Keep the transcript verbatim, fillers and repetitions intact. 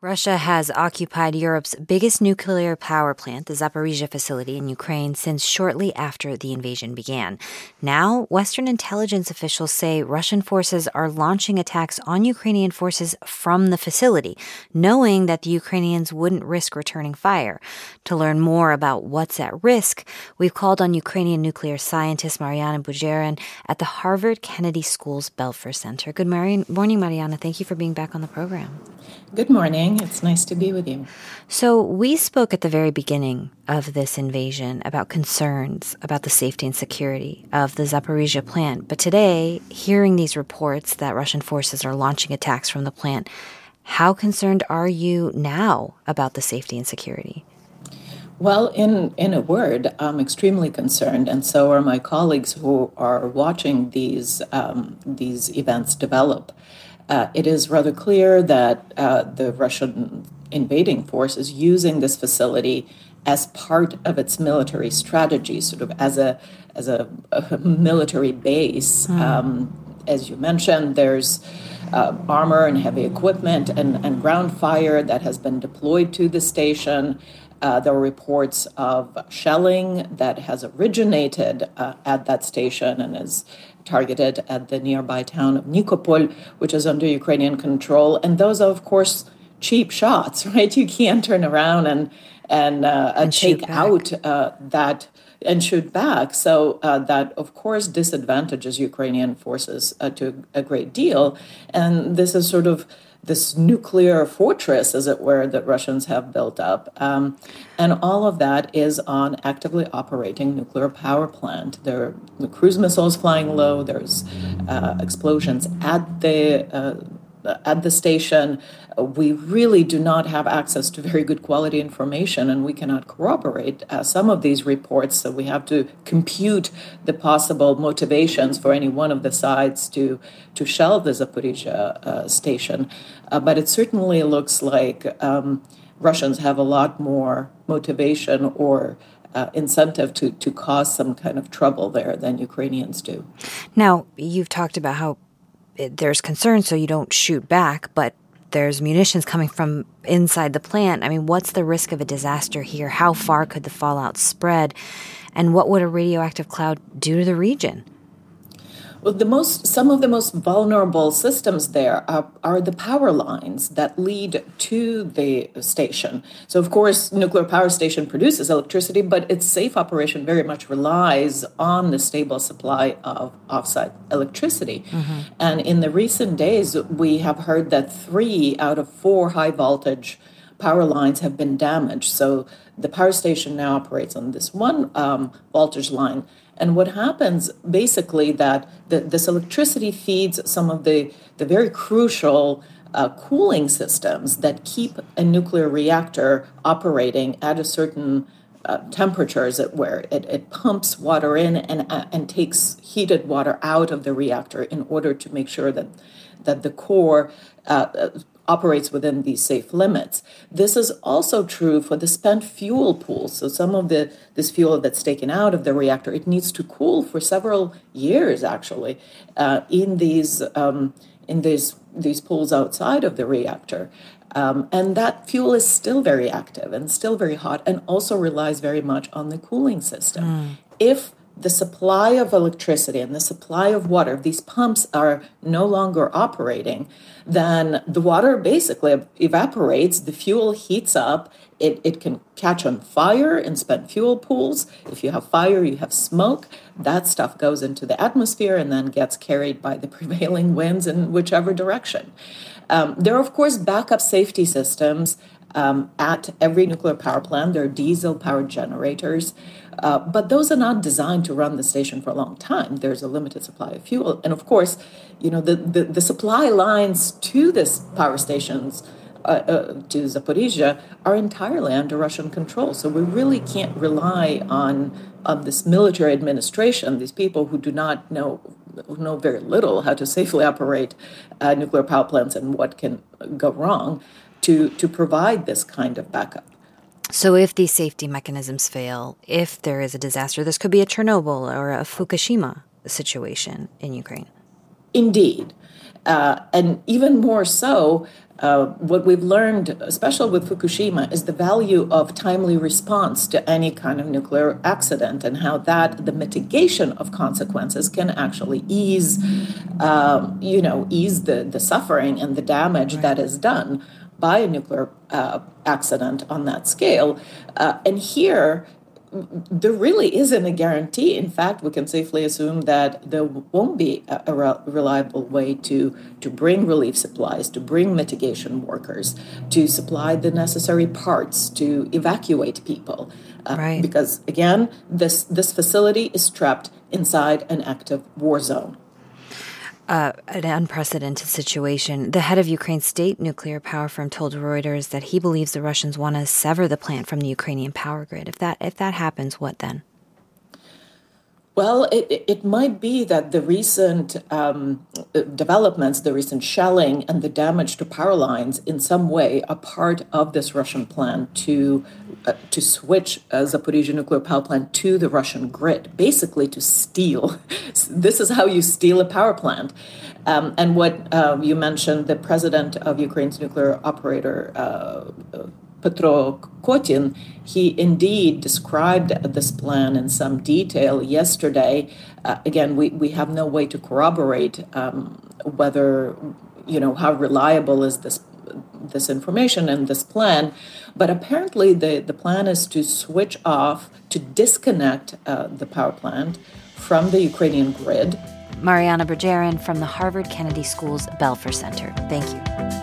Russia has occupied Europe's biggest nuclear power plant, the Zaporizhzhia facility in Ukraine, since shortly after the invasion began. Now, Western intelligence officials say Russian forces are launching attacks on Ukrainian forces from the facility, knowing that the Ukrainians wouldn't risk returning fire. To learn more about what's at risk, we've called on Ukrainian nuclear scientist Mariana Bujarin at the Harvard Kennedy School's Belfer Center. Good morning, Mariana. Thank you for being back on the program. Good morning. It's nice to be with you. So we spoke at the very beginning of this invasion about concerns about the safety and security of the Zaporizhzhia plant. But today, hearing these reports that Russian forces are launching attacks from the plant, how concerned are you now about the safety and security? Well, in, in a word, I'm extremely concerned, and so are my colleagues who are watching these um, these events develop. Uh, it is rather clear that uh, the Russian invading force is using this facility as part of its military strategy, sort of as a as a, a military base. Mm. Um, as you mentioned, there's uh, armor and heavy equipment and, and ground fire that has been deployed to the station. Uh, there are reports of shelling that has originated uh, at that station and is targeted at the nearby town of Nikopol, which is under Ukrainian control. And those are, of course, cheap shots, right? You can't turn around and and, uh, and take out uh, that and shoot back. So uh, that, of course, disadvantages Ukrainian forces uh, to a great deal. And this is sort of this nuclear fortress, as it were, that Russians have built up. Um, and all of that is on actively operating nuclear power plant. There are cruise missiles flying low. There's uh, explosions at the uh, at the station. We really do not have access to very good quality information, and we cannot corroborate uh, some of these reports. So we have to compute the possible motivations for any one of the sides to to shell the Zaporizhzhia uh, station. Uh, but it certainly looks like um, Russians have a lot more motivation or uh, incentive to to cause some kind of trouble there than Ukrainians do. Now, you've talked about how there's concern so you don't shoot back, but there's munitions coming from inside the plant. I mean, what's the risk of a disaster here? How far could the fallout spread? And what would a radioactive cloud do to the region? Well, the most, some of the most vulnerable systems there are, are the power lines that lead to the station. So, of course, nuclear power station produces electricity, but its safe operation very much relies on the stable supply of offsite electricity. Mm-hmm. And in the recent days, we have heard that three out of four high voltage power lines have been damaged. So the power station now operates on this one um, voltage line. And what happens basically that the, this electricity feeds some of the, the very crucial uh, cooling systems that keep a nuclear reactor operating at a certain uh, temperature, as it were. It, it pumps water in and, uh, and takes heated water out of the reactor in order to make sure that, that the core uh, operates within these safe limits. This is also true for the spent fuel pool. So some of the this fuel that's taken out of the reactor, it needs to cool for several years, actually, uh, in these um, in these these pools outside of the reactor. Um, and that fuel is still very active and still very hot, and also relies very much on the cooling system. Mm. If the supply of electricity and the supply of water, these pumps are no longer operating, then the water basically evaporates, the fuel heats up, it, it can catch on fire in spent fuel pools. If you have fire, you have smoke. That stuff goes into the atmosphere and then gets carried by the prevailing winds in whichever direction. Um, there are, of course, backup safety systems um, at every nuclear power plant. There are diesel-powered generators. Uh, but those are not designed to run the station for a long time. There's a limited supply of fuel. And of course, you know, the, the, the supply lines to this power stations, uh, uh, to Zaporizhzhia, are entirely under Russian control. So we really can't rely on, on this military administration, these people who do not know, who know very little how to safely operate uh, nuclear power plants and what can go wrong, to, to provide this kind of backup. So if these safety mechanisms fail, if there is a disaster, this could be a Chernobyl or a Fukushima situation in Ukraine. Indeed. Uh, and even more so, uh, what we've learned, especially with Fukushima, is the value of timely response to any kind of nuclear accident and how that the mitigation of consequences can actually ease, um, you know, ease the, the suffering and the damage right. that is done by a nuclear uh, accident on that scale. Uh, and here, there really isn't a guarantee. In fact, we can safely assume that there won't be a, a reliable way to, to bring relief supplies, to bring mitigation workers, to supply the necessary parts, to evacuate people. Uh, right. Because, again, this, this facility is trapped inside an active war zone. Uh, an unprecedented situation. The head of Ukraine's state nuclear power firm told Reuters that he believes the Russians want to sever the plant from the Ukrainian power grid. If that if that happens, what then? Well, it, it might be that the recent um, developments, the recent shelling and the damage to power lines in some way are part of this Russian plan to uh, to switch uh, Zaporizhzhia nuclear power plant to the Russian grid, basically to steal. This is how you steal a power plant. Um, and what uh, you mentioned, the president of Ukraine's nuclear operator, uh, Petro Kotin, he indeed described this plan in some detail yesterday. Uh, again, we, we have no way to corroborate um, whether, you know, how reliable is this this information and this plan. But apparently the, the plan is to switch off, to disconnect uh, the power plant from the Ukrainian grid. Mariana Bergeron from the Harvard Kennedy School's Belfer Center. Thank you.